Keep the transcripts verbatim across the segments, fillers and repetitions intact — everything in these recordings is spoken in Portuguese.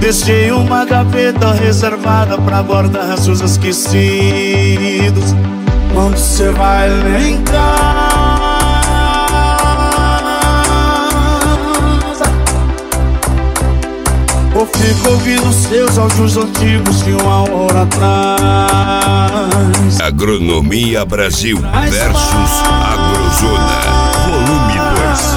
Deixei uma gaveta reservada pra guardar seus esquecidos. Quando cê vai em casa, ou fico ouvindo seus áudios antigos de uma hora atrás. Agronomia Brasil versus Agrozona, volume dois.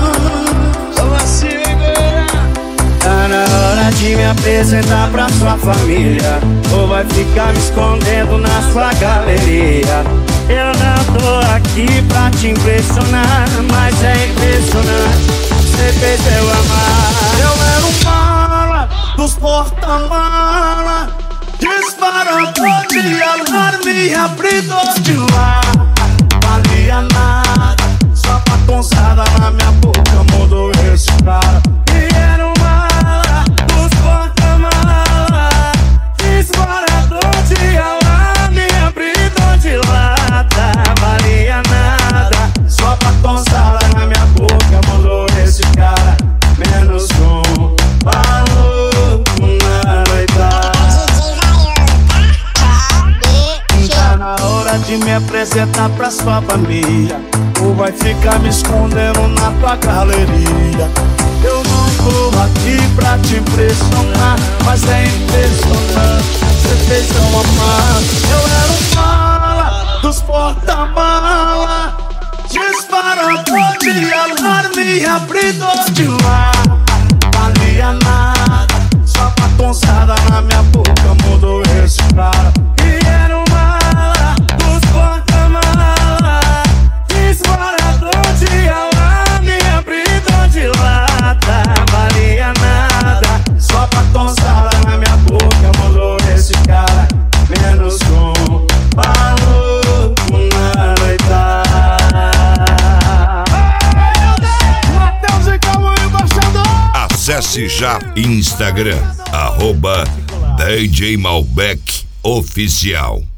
Tá na hora de me apresentar pra sua família, ou vai ficar me escondendo na sua galeria. Eu não tô aqui pra te impressionar, mas é impressionante, você fez eu amar. Eu era um mala dos porta-mala, disparador de alarme, abridor de lar. Valia nada, só batonçada na minha boca mudou esse cara. E era um mala dos porta-mala, disparador de alarme, abridor de lata. Valia nada, só batonçada na minha boca mudou esse cara. Menos um maluco na noitada. Tá na hora de me apresentar pra sua família, ou vai ficar me escondendo na tua galeria. Eu não tô aqui pra te impressionar, mas é impressionante, você fez eu amar. Eu era um mala dos porta-mala, disparador de alarme, abridor de lar. Valia nada, só batonçada na minha boca mudou esse cara. E era um mala dos porta-mala, disparador de alarme, abridor de lata. Valia nada, só batonçada na minha boca mudou esse cara. Menos um maluco na noitada. Matheus e Calma, embaixador. Acesse já Instagram, arroba D J Malbec Oficial.